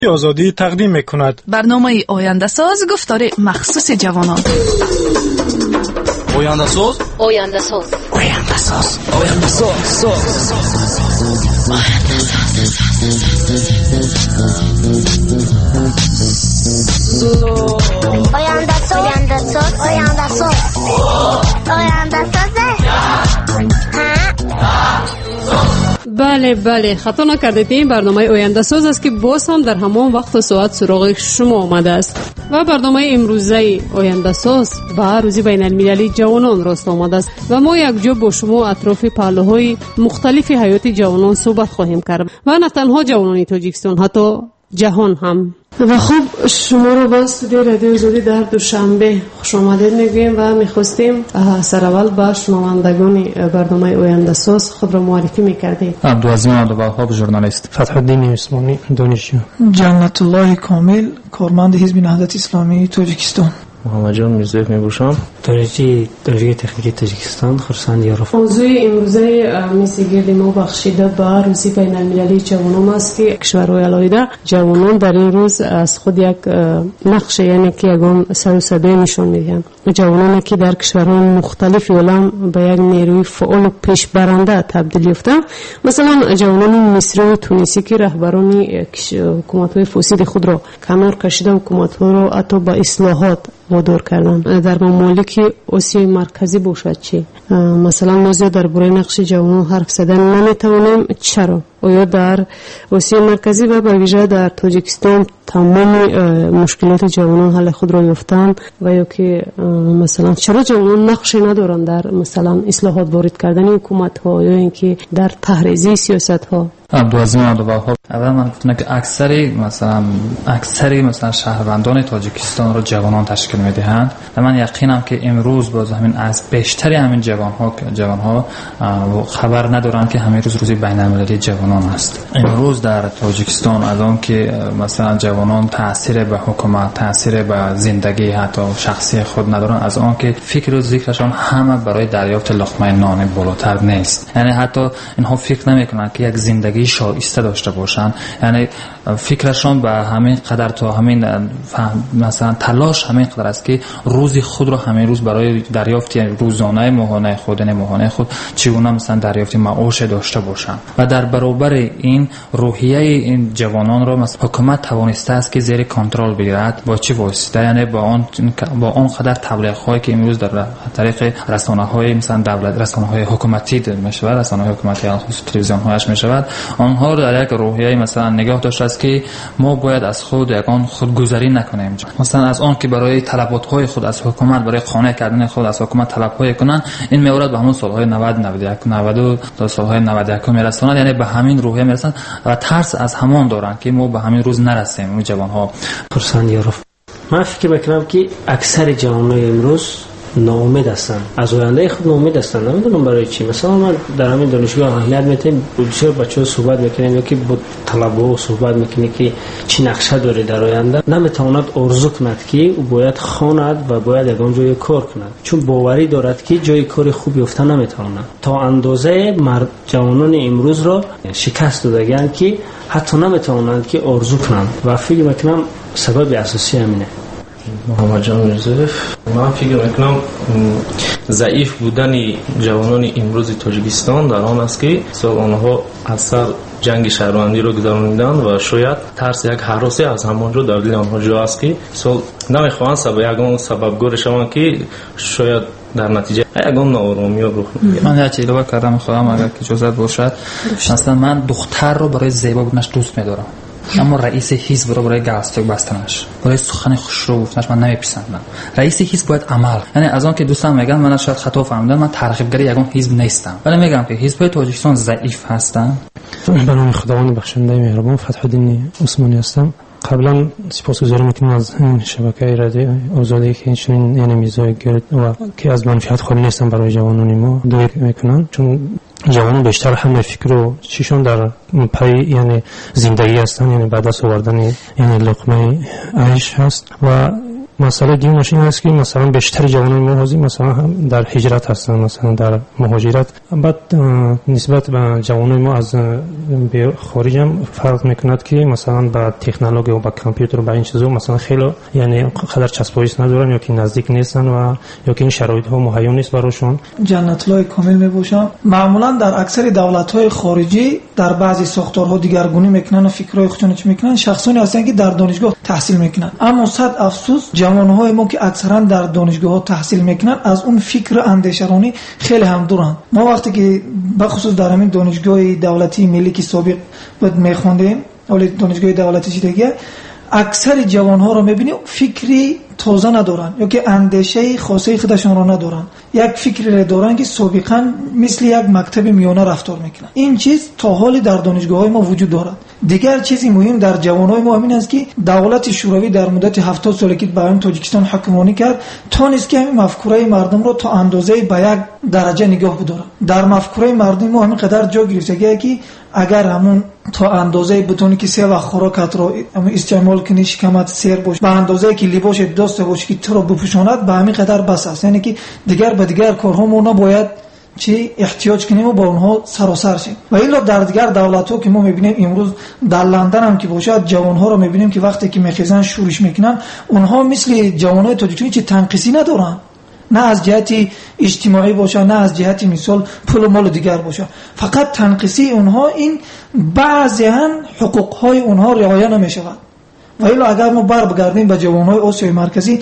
آزادی تقدیم می‌کند. برنامه آینده ساز گفتار مخصوص جوانان. آینده ساز، آینده ساز، آینده ساز، آینده ساز، آینده ساز، آینده ساز، آینده ساز، آینده ساز. بله خطا نکردید. این برنامه آینده ساز است که باز هم در همان وقت و ساعت سراغ شما آمده است و برنامه امروزه آینده ساز با روزی بین المللی جوانان راست آمده است و ما یک جا با شما اطراف پهلوهای مختلف حیات جوانان صحبت خواهیم کرد و نه تنها جوانان تاجیکستان، حتی جهان هم. و خب شما رو با استودیو رادیو آزادی در دوشنبه خوش آمدید میگویم و میخواستیم سراول با شنوندگان برنامه آینده ساز خود را معرفی میکردیم. عبدالعظیم عبدالوهاب ژورنالیست، فتح الدین عثمانی دانشجو، جنت الله کامل کارمند حزب نهضت اسلامی تاجیکستان، محمد جان میرزايف میبوشم، دانشجوی تکنیکی تاجیکستان، خرسند یاروف. موضوع امروزه میزگرد ما بخشیده به روزی بین المللی جوانان است که کشورهای علایده جوانان در این روز از خود یک نقش، یعنی که یگان سر و صدای نشان میدهند. جوانانی که در کشورهای مختلف عالم به یک نیروی فعال و پیشبرنده تبدیل یافتند، مثلا جوانان مصری و تونسی که رهبران حکومت‌های فاسد خود را کنار کشیده، حکومت‌ها را حتی به اصلاحات وادار کردن. در ممالک آسیای مرکزی باشد چی، مثلا ما زیاد درباره نقش جوانان حرف زدن نمیتوانیم. چرا؟ آیا در آسیای مرکزی و به ویژه در تاجیکستان تمام مشکلات جوانان حل خود را یافتند و یا که مثلا چرا جوانان نقشی ندارند در مثلا اصلاحات وارد کردن حکومت ها یا اینکه در تحریزی سیاست ها؟ عبدالعظیم عبدالوهاب، اول من گفتم که اکثری مثلا شهروندان تاجیکستان رو جوانان تشکیل میدهند و من یقینم که امروز باز همین از بیشتری همین جوانها خبر ندارند که همین روزی بین المللی جوانان است. امروز در تاجیکستان از آن که مثلا جوانان تاثیر به حکومت، تاثیر به زندگی حتی شخصی خود ندارن، از آن که فکر و ذکرشان همه برای دریافت لقمه نان بالاتر نیست. یعنی حتی اینها فکر نمیکنند که یک زندگی شایسته داشته باشند، یعنی فکرشان به همین قدر تا همین مثلا تلاش همین قدر است که روزی خود رو همین روز برای دریافت روزانه ماهانه خود چگونه مثلا دریافت معاش داشته باشند و در برابر این روحیه این جوانان رو مثلا حکومت توانسته است که زیر کنترل بگیرد. با چه واسطه؟ یعنی با اون قدر تبلیغاتی که امروز در طریق رسانه‌های مثلا دولت، رسانه‌های حکومتی میشه، رسانه‌های حکومتی خصوص تلویزیون‌هاش میشه، آنها در یک روحیه مثلا نگاه داشته است که ما باید از خودگذری نکنیم، مثلا از آن که برای طلبات‌های خود از حکومت، برای قانع کردن خود از حکومت طلب‌های کنن. این میورد به همون سال‌های 90 تا سال‌های 91 میرساند، یعنی به همین روحیه میرسند و ترس از همان دارند که ما به همین روز نرسیم. اون جوان‌ها خرسند یاروف. من فکر می‌کنم که اکثر جوانان امروز ناامید هستند، از آینده خود ناامید هستند. نمیدونم برای چی. مثلا من در همین دانشگاه اهلیت میتونم بسیار بچه‌ها صحبت میکنیم یا که با طلبه‌ها صحبت میکنیم که چی نقشه داره در آینده، نمیتواند آرزو کند که او باید خواند و باید یگان جای کار کند، چون باوری دارد که جای کار خوب یافته نمیتواند. تا اندازه جوانان امروز را شکست دادند که حتی نمیتوانند که آرزو کنند و فکر میکنم سبب اساسی همینه. محمد جان میرزايف، من فکر میکنم ضعیف بودن جوانان امروز تاجیکستان در آن است که آنها اثر جنگ شهروندی رو گذراندن و شاید ترس یک هراسی از همانجا در دل آنها جا است که نمیخواهند سببگار شوند که شاید در نتیجه یگان ناآرامی رخ می‌دهد. من یک چیزی کردم می‌خوام اگر که اجازه باشد. مثلا من دختر رو برای زیبا بودنش دوست می‌دارم، اما رئیس حزب رو برای گاستک بستنش، برای سخن خوشرو گفتنش من نمیپسندم. رئیس حزب باید عمل، یعنی از آن که دوستان میگن من شاید خطا فهمیدم، من ترغیبگر یگان حزب نیستم، ولی میگم که حزب تاجیکستان ضعیف هستن. به نام خداوند بخشنده مهربان، فتح الدین عثمانی هستم. قبلا سپاسگزاری میکنم از این شبکه رادیو آزادی که چنین یعنی میزای گرد و که از منفعت خالی نیستن برای جوانان ما دعا میکنن، چون جوانان بیشتر همه فکر و چیشون در پای یعنی زندگی هستن، یعنی بعد از آوردن یعنی لقمه عیش هست و مسئله دیگه این است که مثلا بیشتر جوانان ما حاضر مثلا هم در هجرت هستن، مثلا در مهاجرت. بعد نسبت به جوانان ما از خارج هم فرق میکند که مثلا با تکنولوژی و با کامپیوتر و با این چیزا مثلا خیلی یعنی قدر چسبایش ندارن یا که نزدیک نیستن و یا که این شرایط ها مهیا نیست براشون. جنت الله کامل میباشم. معمولا در اکثر دولت های خارجی در بعضی ساختارها دیگرگونی میکنن و فکرهای خودشون میکنن، شخصانی هستن که در دانشگاه تحصیل میکنن. اما صد افسوس جوانهای ما که اکثرا در دانشگاه ها تحصیل میکنن از اون فکر اندیشرانی خیلی هم دورن. ما وقتی که بخصوص در همین دانشگاه دولتی ملی که سابق بود میخوندیم، ولی دانشگاه دولتی دیگه، اکثر جوانها رو میبینیم فکری تازه ندارن یا که اندیشه خاصه خودشون رو ندارن. یک فکری دارن که سابقا مثل یک مکتب میانه رفتار میکنن. این چیز تا حال در دانشگاه‌های ما وجود دارد. دیگر چیزی مهم در جوانای ما همین است که دولت شوروی در مدت 70 سال که بر تاجیکستان حکمرانی کرد تونست که همین مفکوره مردم رو تا اندازه به یک درجه نگاه بداره. در مفکوره مردم ما همین قدر جا گرفته که اگر همون تا اندازه بتونی که سه وقت خوراکت رو استعمال کنی، شکمت سیر باشه، به اندازه که لباس داشته باشه که تو رو بپوشاند، به همین قدر بس است. یعنی که دیگر به دیگر کارها ما نباید چی احتیاج کنیم و با اونها سراسر شیم. و الا در دیگر دولت‌ها که ما می‌بینیم امروز در لندن هم که باشد جوان‌ها رو می‌بینیم که وقتی که میخیزن شورش میکنن، اونها مثل جوانای تاجیکستان چی تنقیصی ندارن، نه از جهت اجتماعی باشه نه از جهت مثال پول و مال دیگر باشه، فقط تنقیصی اونها این بعضی‌ها حقوق‌های اونها رعایت نمی‌شود. و الا اگر ما بگردیم به جوانای آسیای مرکزی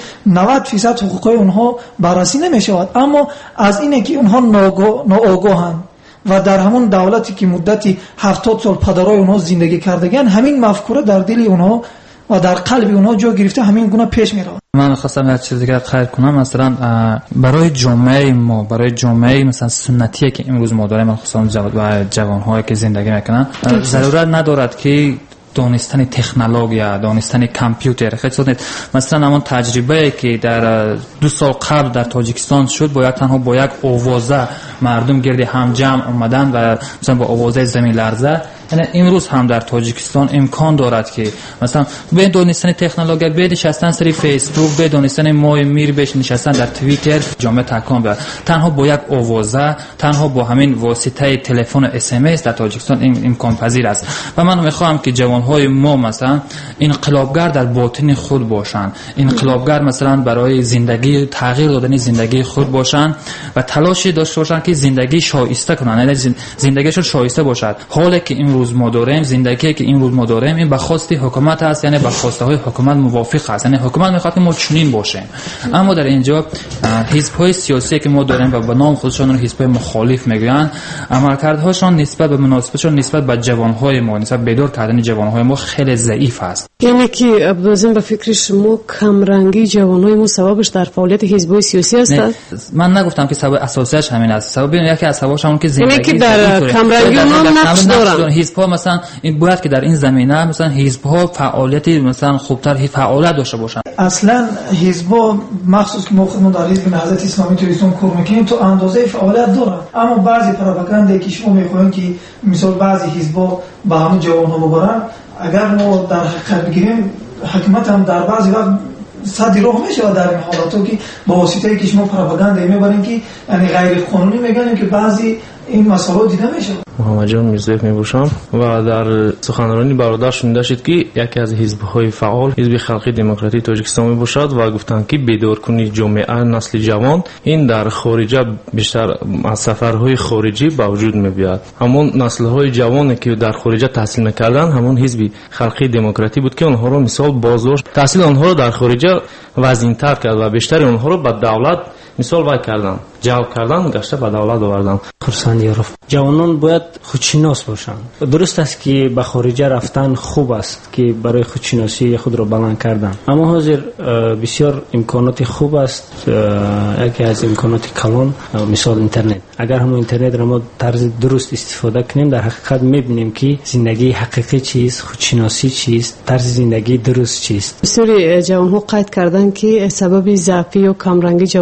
90% حقوق‌های اونها بررسی نمی‌شود، اما از اینه که اونها ناآگاهند و در همون دولتی که مدتی 70 سال پدرای اونها زندگی کردگان همین مفکوره در دل اونها و در قلب اونها جا گرفته، همین گونه پیش میره. من خواستم یک چیز دیگه خیر کنم. مثلا برای جامعه ما، برای جامعه مثلا سنتی که امروز ما داریم، خصوصا جوان‌هایی که زندگی میکنن، ضرورت ندارد که دانستن تکنولوژی، دانستن کامپیوتر خیلی مثلا همون تجربه که در 2 سال قبل در تاجیکستان شد، باید تنها با یک آوازه مردم گرد هم جمع اومدن و مثلا با آوازه زمین لرزه، یعنی امروز هم در تاجیکستان امکان دارد که مثلا به دانستن تکنولوژی، به نشستن سر فیسبوک، به دانستن مای میر، به نشستن در توییتر جامعه تکان بیاره. تنها با یک آوازه، تنها با همین واسطه تلفن اس ام اس در تاجیکستان این امکان پذیر است. و من میخوام که جوانهای ما مثلا انقلابگر در باطن خود باشند، انقلابگر مثلا برای زندگی تغییر دادن زندگی خود باشند و تلاشی داشته باشند که زندگی شایسته کنند، یعنی زندگیشون شایسته باشد. حالی که امروز ما داریم، زندگی که امروز ما داریم، این به خواست حکومت است، یعنی به خواسته های حکومت موافق است، یعنی حکومت میخواد که ما چنین باشیم. اما در اینجا حزب‌های سیاسی که ما داریم و به نام خودشون رو حزب مخالف میگویند، عملکردهاشون نسبت به مناسبتشون نسبت به جوانهای ما، نسبت بیدار کردن جوانهای ما خیلی ضعیف است. یعنی که عبدالعظیم به فکر شما کمرنگی جوانهای ما سببش در فعالیت حزب‌های سیاسی است؟ من نگفتم که سبب اساسیش همین است. سبب یکی از اسبابش همون که زندگی، یعنی که در کمرنگی اونها نقش دارن. حزب‌ها مثلا این باید که در این زمینه مثلا حزب‌ها فعالیتی مثلا خوبتر فعالیت داشته باشن. اصلا حزب‌ها مخصوص که ما خودمون در حزب نهضت اسلامی تاجیکستان کار می‌کنیم تو اندازه فعالیت دارن، اما بعضی پروپاگاندایی که شما می‌خواین که مثلا بعضی حزب‌ها با همون جوان‌ها ببرن، اگر ما در حقیقت بگیریم حکومت هم در بعضی وقت صدی راه میشه در این حالاتو که با واسطه که شما پروپاگاندا میبرین که یعنی غیر قانونی میگن که بعضی این مسائل دیده میشه. محمد جان میرزایف میباشم و در سخنرانی برادر شنیده شد که یکی از حزب‌های فعال حزب خلقی دموکراتی تاجیکستان میباشد و گفتند که بیدارکنی جامعه نسل جوان این در خارجه بیشتر از سفرهای خارجی به وجود میاد. همون نسل‌های جوانی که در خارجه تحصیل میکردن همون حزب خلقی دموکراتی بود که اونها رو مثال بازداشت، تحصیل اونها رو در خارجه وزین‌تر کرد و بیشتر اونها رو به دولت مثال وای کردن، جلب کردن، گشته به دولت آوردن. خرسند یارف جوانان باید خودشناس باشند. درست است که به خارج رفتن خوب است که برای خودشناسی خود را بلند کردن، اما حاضر بسیار امکانات خوب است. یکی از امکانات کلان مثال اینترنت. اگر هم اینترنت را ما طرز درست استفاده کنیم، در حقیقت می‌بینیم که زندگی حقیقی چیست، خودشناسی چیست، طرز زندگی درست چیست. بسیاری جوان‌ها قید کردن که سبب ضعفی و کمرنگی جوان‌های ما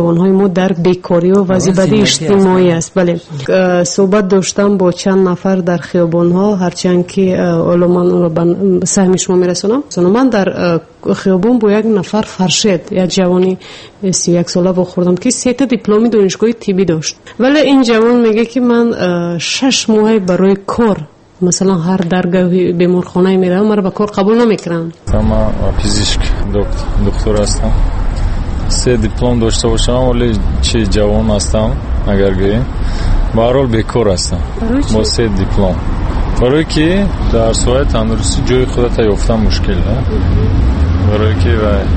ما در بیکاری و وضعیت اجتماعی است. بله، صحبت داشتم با چند نفر در خیابان ها، هرچند که حالا من اون رو به سهم شما میرسونم. من در خیابان با یک نفر فرشید، یک جوانی 31 ساله با خوردم که 3 تا دیپلم دانشگاه طبی داشت، ولی این جوان میگه که من 6 ماه برای کار مثلا هر درگاه بیمارخانه میرم، مرا به کار قبول نمیکنن. من پزشک دکتر هستم، 3 دیپلم داشته باشم ولی چه جوان هستم، اگر گوییم به هر حال بیکار هستم با 3 دیپلم. برای که در سوای تندرستی جای خودت یافتن مشکل نه، برای که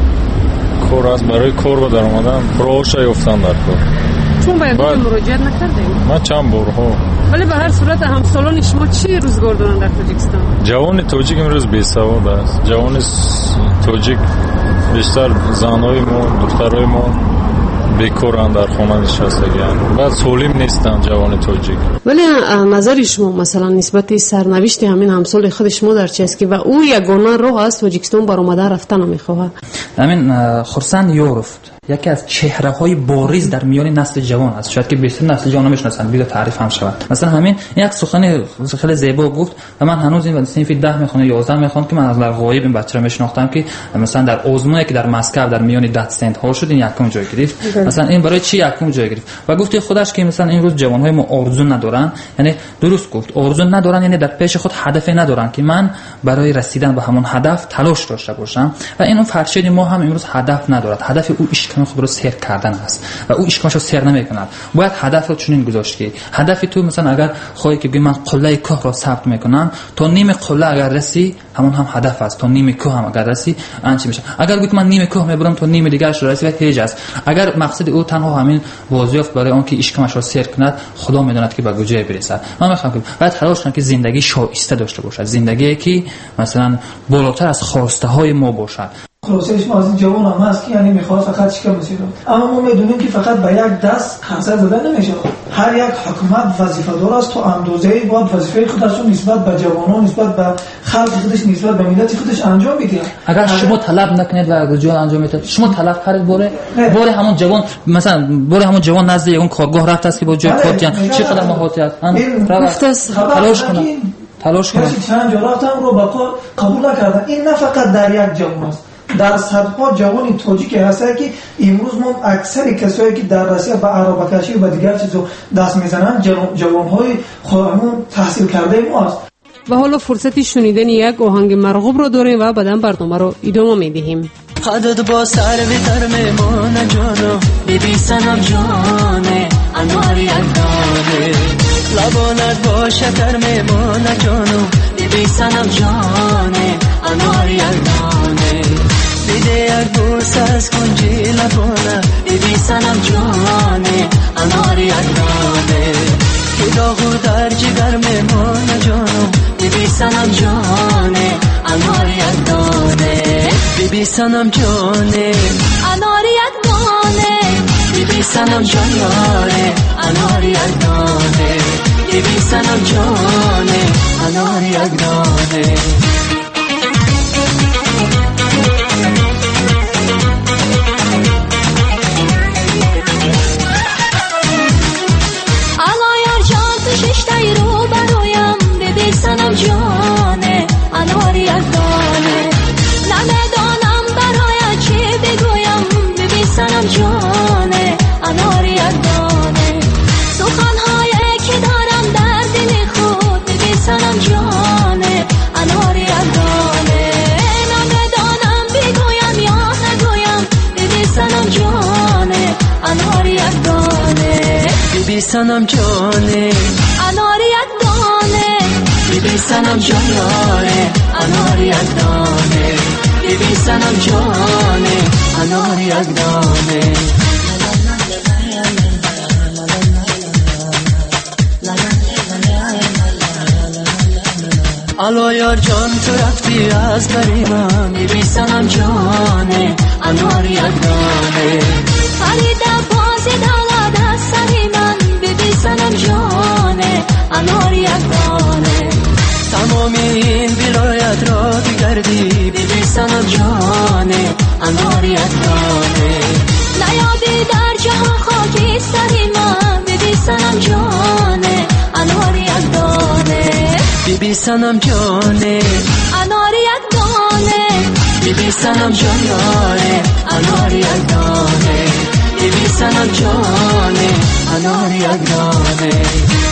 کار است، برای کار و در آمدن راهش یافتن در کار. چون باید مراجعت نکردیم؟ من چند بارها. ولی به هر صورت همسالان شما چی روزگار دارن در تاجیکستان؟ جوان تاجیک امروز بی‌سواد است. جوان تاجیک بیشتر زنهای ما، دخترهای ما بیکارن، در خانه نشستگی‌اند، بعد سالم نیستن جوان تاجیک. ولی نظر شما مثلا نسبت سرنوشت همین همسال خود شما در چه است که و او یگانه راه است تاجیکستان برآمده رفتن نمیخواد؟ همین خرسند یورفت یکی از چهره‌های بارز در میان نسل جوان است، شاید که بیشتر نسل جوان نمیشناسن، بیاد تعریف هم شود. مثلا همین یک سخن خیلی زیبا گفت و من هنوز این صنف 10 میخونه 11 میخونم که من از در غایب این بچه رو میشناختم که مثلا در آزمونی که در مسکو در میان دادستند ها شد این یکم جای گرفت. مثلا این برای چی یکم جای گرفت و گفت خودش که مثلا این روز جوان‌های ما آرزو ندارن، یعنی درست گفت آرزو ندارن، یعنی در پیش خود هدفی ندارن که من برای رسیدن به همون هدف تلاش داشته باشم. و این اون فرشید ما هم امروز هدف ندارد، هدف او اشکم خود رو سیر کردن است و او اشکمش رو سیر نمیکند. باید هدف رو چنین گذاشت که هدف تو مثلا اگر خواهی که بگی من قله کوه رو ثبت میکنم، تا نیم قله اگر رسی همون هم هدف است، تا نیم کوه هم اگر رسی انچه میشه. اگر گفت من نیم کوه میبرم تا نیم دیگرش رسی و هیچ است. اگر مقصد او تنها همین بازیافت برای اون که اشکمش رو سیر کند، خدا میداند که به کجا برسد. من میخوام که باید تلاش کنم که زندگی شایسته داشته باشد، زندگی که مثلا بالاتر از خواسته های ما باشد. خلاصش ما از این جوان هم هست که یعنی میخواد فقط چیکار بشه، اما ما میدونیم که فقط به یک دست خنثر زدن نمیشه. هر یک حکومت وظیفه دار است تا اندازه‌ای باید وظیفه خودش رو نسبت به جوانان، نسبت به خلق خودش، نسبت به ملت خودش انجام بده. اگر شما طلب نکنید و رجال انجام میده، شما طلب کردید باره همون جوان مثلا باره همون جوان نزد اون کارگاه رفت است که با جای کار کردن چقدر مهارتی است، تلاش کنم چند جا رفتم رو با کار قبول نکردن. این نه فقط در یک جوان است، در صدها جوان تاجیک هست که امروز ما اکثر کسایی که در روسیه به عربه کشی و دیگر چیزا دست میزنن جوانهای خودمون تحصیل کرده ماست. و حالا فرصتی شنیدن یک آهنگ مرغوب رو داریم و بعداً برنامه رو ادامه میدیم. قدد با سر بیتر میمونه جانو، بیبی سنم جانه انوار یکدانه، لبانت با شکر میمونه جانو، بیبی سنم جانه انوار یکدانه، بیده یک بوس از کنجی لبانه، بیبی سنم جانه انوار یکدانه، که داغو در جگر میمونه جانو، بیبی سنم جانه انوار یکدانه، بیبی سنم جانه انوار یکدانه، بیبی سنم جان یاره انوار یکدانه، بیبی سنم جانه انوار یکدانه. ششتای رو برایم بیبی سنم جانه انوار یکدانه، نمیدانم برای چی بگویم بیبی سنم جانه انوار یکدانه، سخنهایی که دارم در دل خود بیبی سنم جانه انوار یکدانه، نمیدانم بگویم یا نگویم بیبی سنم جانه انوار یکدانه، بیبی سنم جانه انوار یکدانه، بیبی سنم جان یاره انوار یکدانه، بیبی سنم جانه انوار یکدانه. الو یار جان تو رفتی از بریمم، بیبی سنم جانه انوار یکدانه، فریده بازی دلد از سری من، بیبی سنم جانه انوار یکدانه، تمام این ولایت را بگردی بیبی سنم جانه انوار یکدانه، نیابی در جهان خود بیبی سنم جانه انار یک دانه بیبی سنم جانه انار یک دانه بیبی سنم جانه انار یک دانه.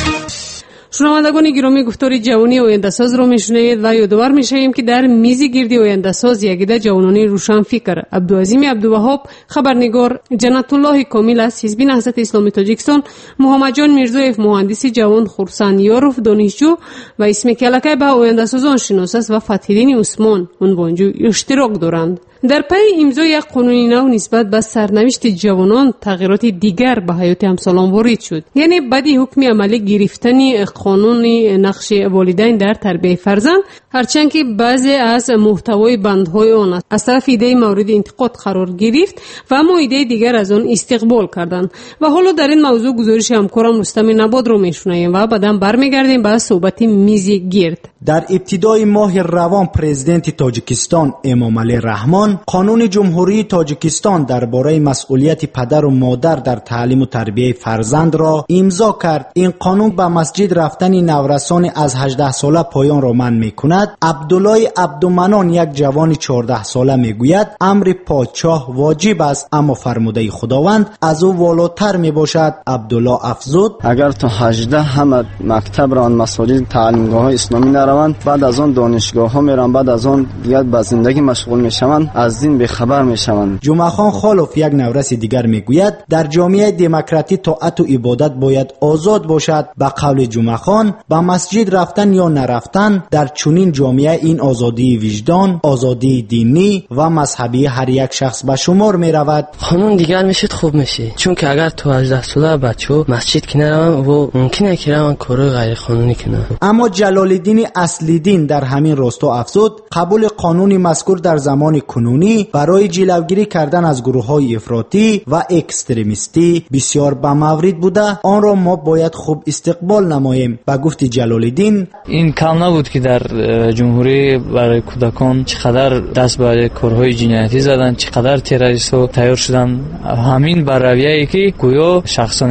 شنوندگان گرامی گفتار جوانی آینده‌ساز رو میشنوید و یادآور میشیم که در میز گردی آینده‌ساز یک عده جوانان روشن فکر عبدالعظیم عبدالوهاب خبرنگار، جنت الله کامل از حزب نهضت اسلامی تاجیکستان، محمد جان میرزایف مهندس جوان، خورسند یاروف دانشجو و اسم کلکه به آینده‌سازان شناس و فتح‌الدین عثمان عنوانجو اشتراک دارند. در پی امضای یک قانون نو نسبت به سرنوشت جوانان تغییرات دیگر به حیات همسالان وارد شد. یعنی بعد حکم عملی گرفتن قانون نقش والدین در تربیت فرزند، هرچند که بعضی از محتوای بندهای آن از طرف ایده مورد انتقاد قرار گرفت و اما ایده دیگر از آن استقبال کردند. و حالا در این موضوع گزارش همکارم رستم نباد رو میشنویم و بعداً برمیگردیم به صحبت میز گرد. در ابتدای ماه روان پرزیدنت تاجیکستان امامعلی رحمان قانون جمهوری تاجیکستان درباره مسئولیت پدر و مادر در تعلیم و تربیت فرزند را امضا کرد. این قانون به مسجد رفتن نورسان از 18 ساله پایان را منع می‌کند. عبدالله عبدالمنان یک جوان 14 ساله میگوید امر پادشاه واجب است اما فرموده خداوند از او والاتر میباشد. عبدالله افزود اگر تا 18 همه مکتب را مساجد تعلیمگاه اسلامی نروند، بعد از آن دانشگاه ها میرن، بعد از آن دیگر به زندگی مشغول میشوند، از دین بخبر میشوند. جمعه خان خالوف یک نورس دیگر میگوید در جامعه دموکراتی طاعت و عبادت باید آزاد باشد. به قول جمعه خان به مسجد رفتن یا نرفتن در چنین جامعه این آزادی وجدان، آزادی دینی و مذهبی هر یک شخص به شمار میرود. قانون دیگر میشد خوب میشه، چون که اگر تو 18 ساله بچه‌ها مسجد که نروند و ممکنه که روند کارهای غیر قانونی کنند. اما جلال‌الدین اصلیدین در همین راستا افزود قبول قانون مذکور در زمان کنونی برای جلوگیری کردن از گروه‌های افراطی و اکستریمیستی بسیار به مورد بوده، آن را ما باید خوب استقبال نماییم. با گفت جلال‌الدین این کم نبود که در جمهوری برای کودکان چقدر دست به کارهای جنایتی زدن، چقدر تروریست‌ها تیار شدن، همین بر رویه‌ای که گویا شخصان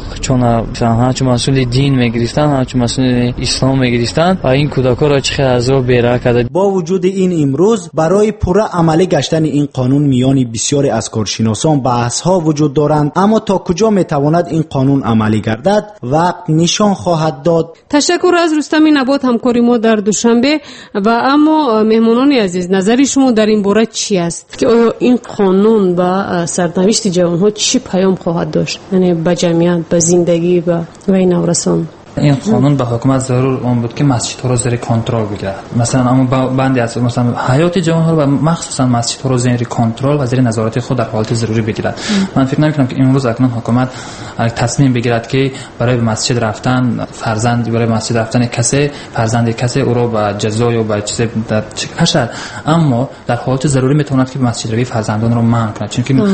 چون مسئول دین میگرفتن، چون مسئول اسلام میگرفتن و این کودکان را چقدر عذاب بیره کرده. با وجود این امروز برای پوره عملی گشتن این قانون میان بسیاری از کارشناسان بحث‌ها وجود دارند، اما تا کجا میتواند این قانون عملی گردد وقت نشان خواهد داد. تشکر از رستم نبات همکاری ما در دوشنبه. و اما مهمانان عزیز، نظر شما در این باره چی است که آیا این قانون با سرنوشت جوان‌ها چی پیام خواهد داشت، یعنی به جمعیت، به زندگی و این نورسان؟ این قانون به حکومت ضرور اون بود که مسجدها رو زیر کنترل بگیره. مثلا اما بندی از مثلا حیات جوان‌ها رو و مخصوصا مسجدها رو زیر کنترل و زیر نظارت خود در حالت ضروری بگیرد. من فکر نمی‌کنم که امروز اکنون حکومت تصمیم بگیرد که برای مسجد رفتن برای مسجد رفتن کسی فرزند کسی او رو با جزا یا با چیز در کشد، اما در حالت ضروری میتواند که مسجد روی فرزندان رو منع کند، چون که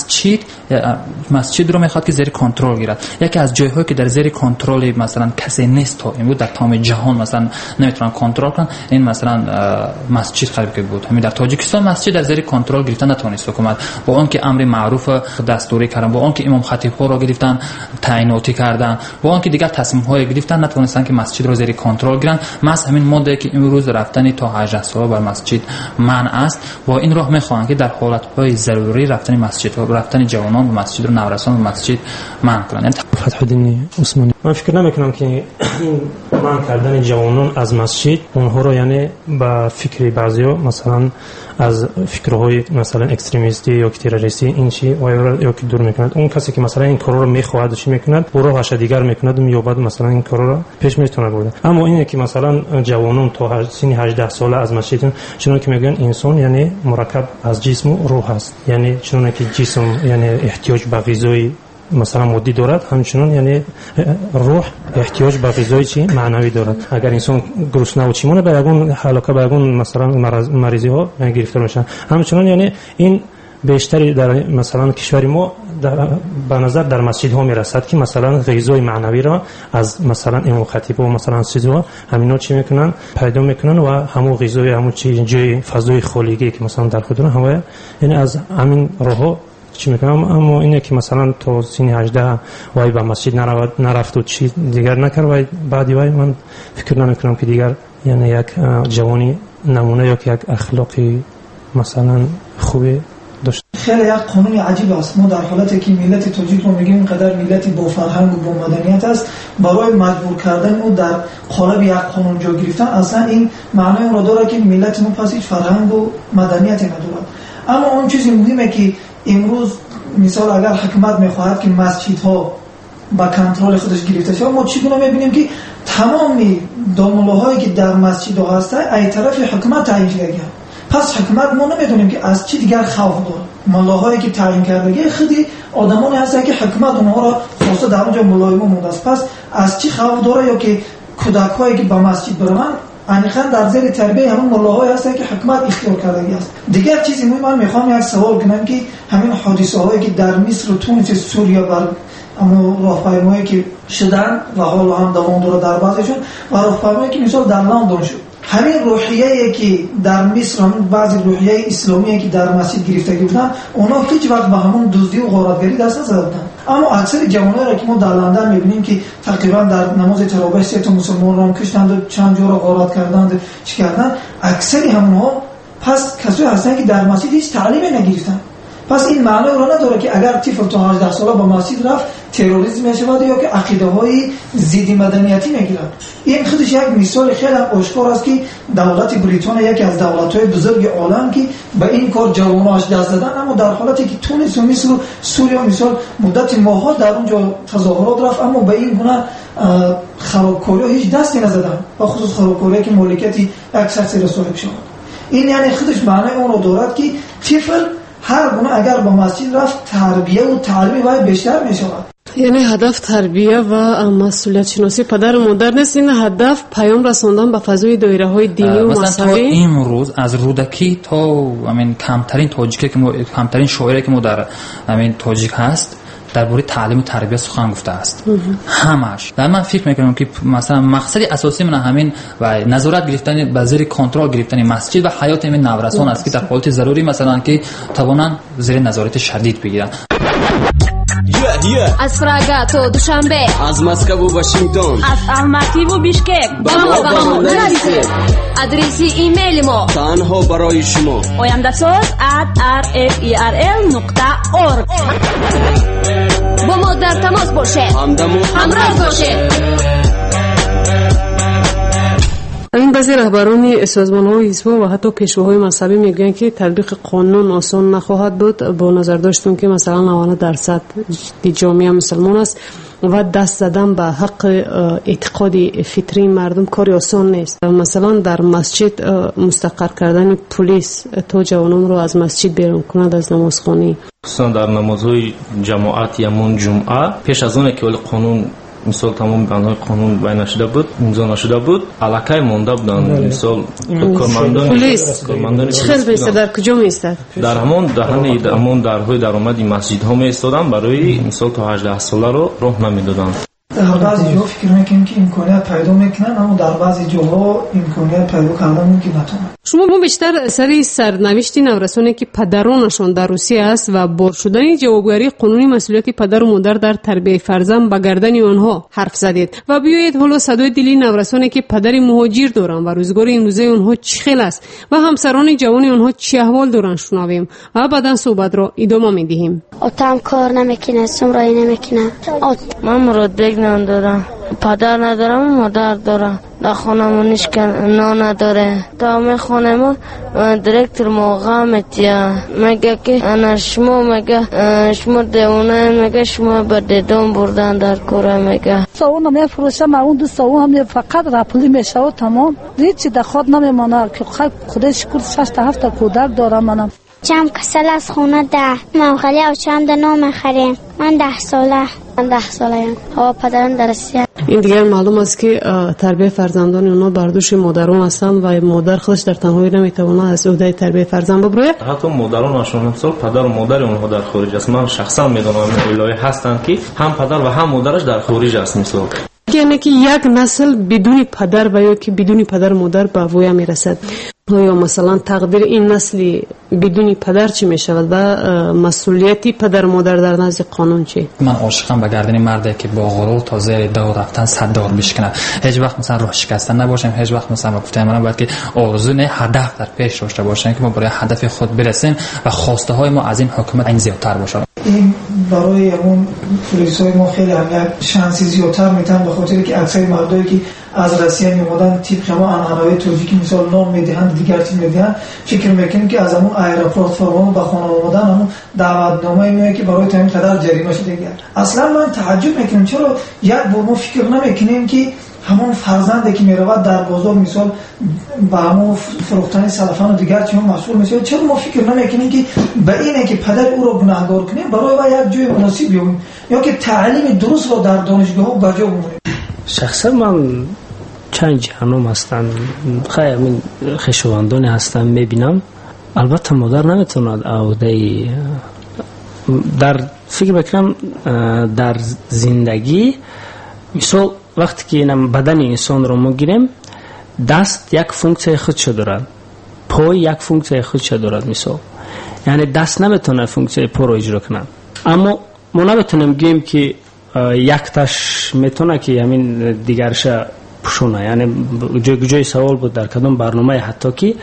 مسجد رو میخواد که زیر کنترل گیرد. یکی از جای‌هایی که در زیر کنترل مثلا کسی نیست تا امروز در تمام جهان مثلا نمیتونن کنترل کنن، این مثلا مسجد خراب بود. همین در تاجیکستان مسجد در زیر کنترل گرفتن نتونست حکومت، با اون که امر معروف دستوری کردن، با اون که امام خطیب ها رو گرفتن تعییناتی کردن، با اون که دیگر تصمیم های گرفتن، نتونستن که مسجد رو زیر کنترل گیرن. مثلا همین ماده که امروز رفتن تا 18 سال بر مسجد منع است، با این راه میخوان که در حالت های ضروری رفتن مسجد و رفتن جوانان به مسجد رو نورسان به مسجد منع کنن. فتح‌الدین عثمانی من فکر نمیکنم که این منع کردن جوانان از مسجد اونها رو یعنی با فکری بعضیا مثلا از فکرهای مثلا اکستریمیستی یا تروریستی این چی یا که دور میکند. اون کسی که مثلا این کارا رو میخواهد و چی میکند برو هاش دیگر میکند و میوبد مثلا این کارا رو پیش میتونه بره. اما اینه که مثلا جوانان تا سن 18 ساله از مسجد، چون که میگن انسان یعنی مرکب از جسم و روح است، یعنی چون که جسم یعنی احتیاج به غذای مثلا مادی دارد، همچنان یعنی روح احتیاج به غذای چی معنوی دارد. اگر انسان گرسنه و چیمونه به یگون هلاکه به یگون مثلا مریضی ها گرفتار میشن. همچنان یعنی این بیشتری در مثلا کشور ما به نظر در مسجد ها میرسد که مثلا غذای معنوی را از مثلا امام خطیب و مثلا سیدوا همینا چی میکنن پیدا میکنن و همون غذای همون چی جای فضای خالیگی که مثلا در خود دارن، یعنی از همین راه چی میکنم. اما اینه که مثلا تا سن 18 وای به مسجد نرفت و چی دیگر نکرد و بعدی وای من فکر نمیکنم که دیگر یعنی یک جوانی نمونه یا یک اخلاقی مثلا خوبی داشت. خیلی یک قانون عجیب است. ما در حالتی که ملت تاجیک رو میگیم اینقدر ملت با فرهنگ و با مدنیت است، برای مجبور کردن او در قالب یک قانون جا گرفتن اصلا این معنی اون را داره که ملت ما پس هیچ فرهنگ و مدنیتی ندارد. اما اون چیزی مهمه که امروز مثال اگر حکومت میخواهد که مسجدها با کنترل خودش گرفته شود، ما چگونه میبینیم که تمام داملوهایی که در مسجدها هست ای طرف حکومت تعیین شده. پس حکومت ما نمیدونیم که از چی دیگر خوف داره. ملاهایی که تعیین کردگی خودی آدمانی هستند که حکومت اونها را خواسته در اونجا ملای ما مونده است. پس از چی خوف داره؟ یا که کودکایی که به مسجد بروند انیخان در زیر تربیه همون ملاهایی هستند که حکومت اختیار کردگی است. دیگر چیزی من میخوام یک سوال کنم که همین حادثه هایی که در مصر و تونس سوریه بر اما راهپیمایی که شدن و حالا هم دوام داره در بعضشون و راهپیمایی که مثال در لندن شد، همین روحیه‌ای که در مصر هم بعضی روحیه اسلامی که در مسجد گرفتگی بودن، اونا هیچ وقت به همون دزدی و غارتگری دست نزدن. اما اکثر جوانایی را که ما در لندن می‌بینیم که تقریبا در نماز تراویح سه تا مسلمان را کشتند و چند جا را غارت کردند چی کردند، اکثر همونها پس کسایی هستند که در مسجد هیچ تعلیمی نگرفتند. پس این معنی را نداره که اگر طفل تا 18 ساله با مسجد رفت تروریسم میشود یا که عقیده‌های ضد مدنیتی میگیرد. این خودش یک مثال خیلی آشکار است که دولت بریتانیا یکی از دولت‌های بزرگ عالم که به این کار جواناش دست دادن، اما در حالتی که تونس و مصر و سوریه مثال مدت ماه‌ها در اونجا تظاهرات رفت، اما به این گونه خرابکاری هیچ دستی نزدن، و خصوص خرابکاری که مالکیتی اکثر سر صاحب شود. این یعنی خودش معنی اون رو دارد که طفل هر گونه اگر با مسجد رفت تربیه و تعلیم باید بیشتر می شود. یعنی هدف تربیه و مسئولیت شناسی پدر و مادر نیست، این هدف پیام رساندن به فضای دایره های دینی و مذهبی. مثلا تا امروز از رودکی تا کمترین تاجیکی که ما کمترین شاعری که ما در تاجیک هست درباره تعلیم و تربیت سخن گفته است. همش در من فکر میکنم که مثلا مقصد اساسی من همین و نظارت گرفتن به زیر کنترل گرفتن مسجد و حیات این نورسان است که در حالت ضروری مثلا که توانن زیر نظارت شدید بگیرن. از پراگا تا دوشنبه، از مسکو و واشنگتن، از الماتی و بیشکک با ما نرسید. ادرسی ایمیل ما تنها برای شما oyandasoz@rferl.org. با ما در تماس باشید، همراه باشید. این بعضی رهبران سازمان‌های حزب‌ها و حتی پیشواهای مذهبی میگن که تطبیق قانون آسان نخواهد بود. با نظر داشتون که مثلا 90% جامعه مسلمان است و دست زدن به حق اعتقادی فطری مردم کاری آسان نیست. مثلا در مسجد مستقر کردن پلیس تا جوانان رو از مسجد بیرون کند از نمازخوانی، خصوصا در نمازهای جماعت یمون جمعه پیش از اون که قانون مثال تمام بندهای قانون بیان نشده بود، امضا نشده بود، علاقه مونده بودن. مثال کارمندان پلیس چخیل بیستد در کجا میستد؟ در همون دهن همون درهای درآمد مسجدها میستادن، برای مثال تا 18 ساله رو راه نمیدادن. در بعضی جا فکر میکنیم که امکانیت پیدا میکنن، اما در بعضی جاها امکانیت پیدا کردن ممکن نتونن. شما بیشتر سری سرنوشت نورسانی که پدرانشان در روسیه است و بار شدن جوابگاری قانونی مسئولیت پدر و مادر در تربیت فرزند به گردن آنها حرف زدید و بیایید حالا صدای دلی نورسانی که پدر مهاجر دارند و روزگار امروزه آنها چخیل است و همسران جوان آنها چه احوال دارند شنویم و بعداً صحبت را ادامه میدیم. آتام کار نمیکنه، سمرایی نمیکنه. من مراد ندارم، پدر ندارم، مادر دارم. در خانمونش که نداره. تا خانه ما دیرکتر موقع میتیا میگه که انا شما دیونه میگه شما به دیدون بردن در کوره میگه. ساون میفروشم، اون دو ساون هم فقط رپلی میشه و تمام هیچی در خود نمیمانه که خودش شکر 6-7 کودک دارم. منم چند کسل از خونه 10 موخلی و چند نام خریم. من 10 ساله ها پدرم در روسیه. این دیگر معلوم است که تربیت فرزندان اونا بر دوش مادران هستند و مادر خودش در تنهایی نمیتونه از عهده تربیت فرزند ببره. حتی مادرانشون مثلا پدر و مادر اونها در خارج است. من شخصا میدونم ولایت هستند که هم پدر و هم مادرش در خارج است. مثلا یعنی که یک نسل بدون پدر و یا که بدون پدر مادر به ویا میرسد. یا مثلا تقدیر این نسلی بدون پدر چی میشود و مسئولیتی پدر مادر در نزد قانون چی؟ من عاشقم به گردن مردی که با غرور تا زیر دو رفتن 100 دور بشکنه. هیچ وقت مثلا راه شکستن نباشیم، هیچ وقت مثلا گفتم من باید که آرزو نه هدف در پیش داشته باشیم که ما برای هدف خود برسیم و خواسته های ما از این حکومت این زیادتر باشه. این برای اون پلیسای ما خیلی هم یک شانسی زیادتر میتن، به خاطر که اکثر مردایی که از روسیه میمودن طبق ما انحنای توجیکی مثال نام میدهند، دیگر چیز میدهند، فکر میکنیم که از همون ایرپورت فرمان به خانه آمدن همون دعوتنامه میاد که برای تامین قدر جریمه شده. اصلا من تعجب میکنم چرا یک بار ما فکر نمیکنیم که همون فرزندی که میرود در بازار مثال با همون فروختن سلفان و دیگر چیزا مسئول میشه، چرا ما فکر نمیکنیم که به اینه که پدر او رو گناهکار کنیم برای و یک جای مناسب بیاوریم یا که تعلیم درست رو در دانشگاه ها بجا بمونیم. شخصا من چند جهنم هستن خیلی من خشواندانی هستن میبینم. البته مادر نمیتوند عهده در فکر بکنم در زندگی مثال وقتی که بدن انسان رو میگیریم دست یک فونکسیون خودش دارد، پای یک فونکسیون خودش دارد. مثال یعنی دست نمیتونه فونکسیون پا رو اجرا کنه، اما ما نمیتونیم گیم که یک تاش میتونه که همین دیگرش پشونه. یعنی جای سوال بود در کدام برنامه حتی که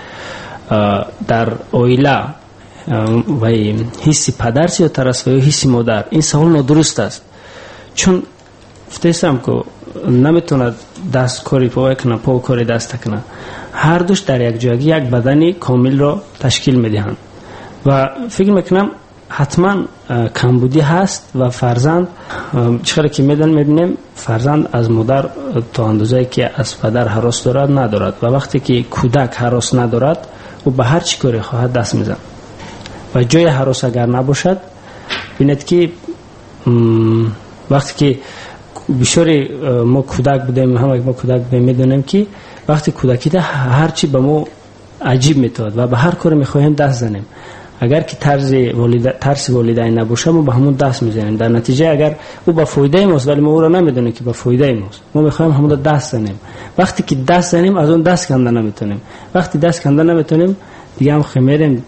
در اویلا و حسی پدر زیادتر است و حسی مادر، این سوال نادرست است، چون فتیستم که نمیتونه دست کاری پا کنه پا کاری دست کنه، هر دوش در یک جایی یک بدنی کامل را تشکیل میدهند و فکر میکنم حتما کمبودی هست و فرزند چقدر که میبینیم فرزند از مادر تا اندازه‌ای که از پدر هراس دارد ندارد و وقتی که کودک هراس ندارد او به هر چی کاری خواهد دست میزن و جای هراس اگر نباشد بینید که وقتی که بسیاری ما کودک بودیم، همه ما کودک بودیم میدونیم که وقتی کودکی ده هر چی به ما عجیب میتاد و به هر کاری میخواهیم دست زنیم. اگر که ترس والدین نباشه ما به همون دست میزنیم، در نتیجه اگر او با فایده ماست ولی ما او را نمیدونیم که با فایده ماست، ما میخوایم همون دست زنیم. وقتی که دست زنیم از اون دست کنده نمیتونیم، وقتی دست کنده نمیتونیم دیگه هم خمیریم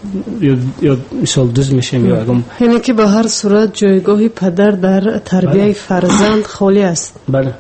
یا مثال دوز میشیم یا اگم. یعنی که به هر صورت جایگاه پدر در تربیه فرزند خالی است. بله.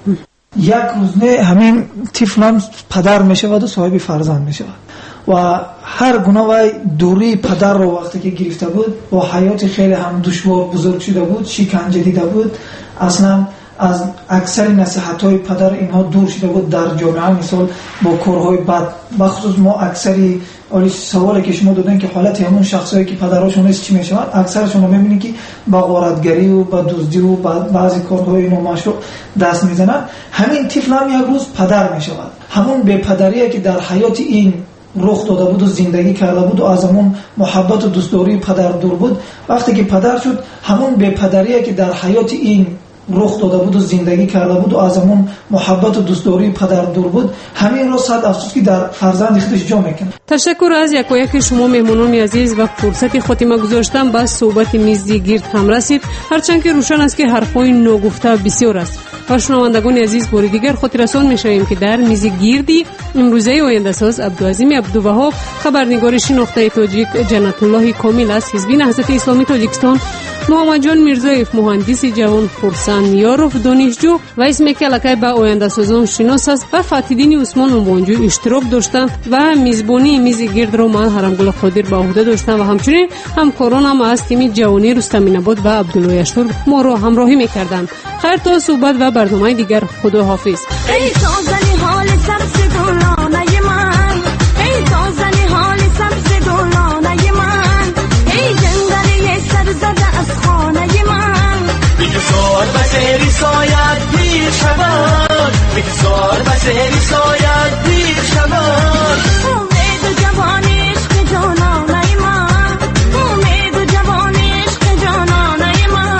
یک روز نه همین طفلان پدر میشود و صاحب فرزند میشود و هر گونه و دوری پدر رو وقتی که گرفته بود با حیات خیلی هم دشوار بزرگ شده بود، شکنجه دیده بود، اصلا از اکثر نصیحت‌های پدر اینها دور شده بود در جامعه. مثال با کارهای بد، بخصوص ما اکثری سوالی که شما دادن که حالت همون شخصایی که پدراشون است چی میشوند، اکثرشون رو میبینید که با غارتگری و با دزدی و بعضی کارهای نامشروع دست میزنن. همین طفل هم یک روز پدر میشود، همون بی پدریه که در حیات این رخ داده بود و زندگی کرده بود و از همون محبت و دوستداری پدر دور بود، وقتی که پدر شد همون بی پدریه که در حیات این رخ داده بود و زندگی کرده بود و از همون محبت و دوستداری پدر دور بود، همین را صد افسوس که در فرزند خودش جا میکنه. تشکر از یک شما مهمانان عزیز و فرصتی خاتمه گذاشتم با صحبت میز گرد هم رسید، هرچند که روشن است که حرفای ناگفته بسیار است. و شنوندگان عزیز بار دیگر خاطررسان میشویم که در میز گردی امروزه آینده ساز عبدالعظیم عبدالوهاب، خبرنگار شناخته تاجیک جنت الله کامل از حزب نهضت اسلامی تاجیکستان، محمد جان میرزایف مهندس جوان، فرسان یاروف دانشجو و اسم کلکای با آینده سازان شناس است و فتیدین عثمان انبانجو اشتراک داشتند و میزبانی میز گرد را من حرمگل قادر به عهده داشتم و همچنین همکارانم از تیم جوانی رستمین آباد و عبدالله اشتر ما را همراهی میکردند. خیر تا صحبت و برنامه دیگر، خدا حافظ. ای تازنی حال سبز گلانه من، ای تازنی حال سبز گلانه من، ای جنگلی سر زده از خانه من، بگذار بزیری سایت دیر شود، بگذار بزیری سایت دیر شود، امید و جوانی عشق جانانه من، امید و جوانی عشق جانانه من.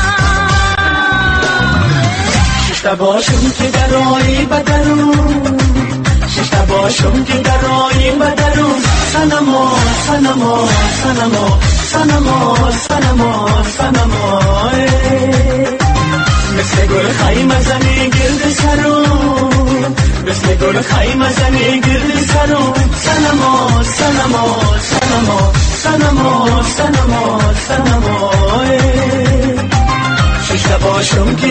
ششته باشم که درایی بدرون، ششته باشم که درایی بدرون، سنما سنما سنما سنما سنما سنما مثل گل خیمه زنی گرد سرم مثل گل خیمه زنی گرد سرم سنما سنما سنما سنما سنما سنما شش باشم که